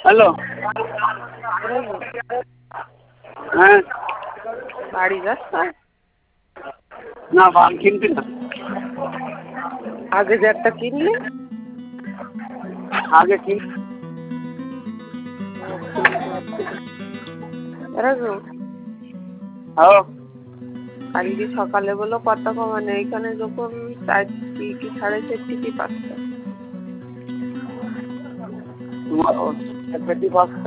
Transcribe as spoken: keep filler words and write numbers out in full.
Hello, হ্যাঁ বাড়ি যাচ্ছ? না বাল কিনতে না। আগে যে একটা কিনলি? আগে কিন। হ্যালো, কালকে সকালে বলো কত কমানে, এইখানে যখন চারটি কি সাড়ে চারটি কি পাঁচটা তোমার